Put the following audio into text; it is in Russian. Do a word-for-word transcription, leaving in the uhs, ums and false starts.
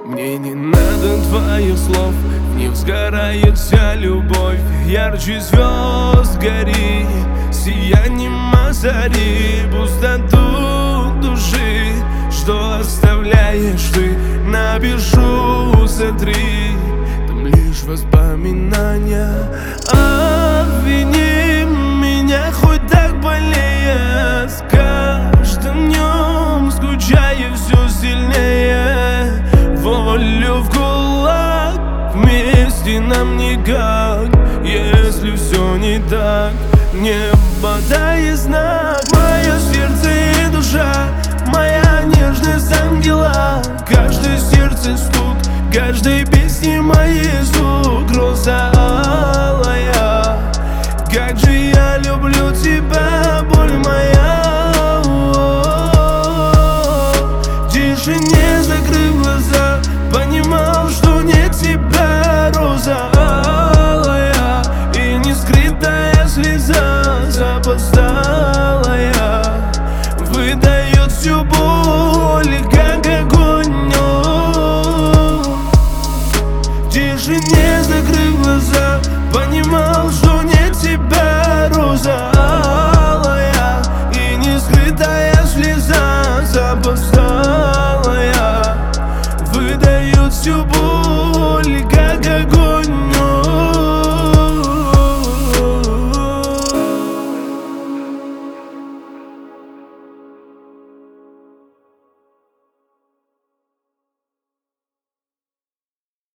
Мне не надо твоих слов, в них сгорает вся любовь. Ярче звезд гори, сиянием озари пустоту души, что оставляешь ты. Напишу сотри, там лишь воспоминания. Обвини меня хоть так больнее, с каждым днем скучаю все сильнее. Волю в кулак, вместе нам никак. Если все не так, небо дай знак. Мое сердце и душа, моя нежность ангела. Каждое сердце стук, каждой песни моей звук. Роза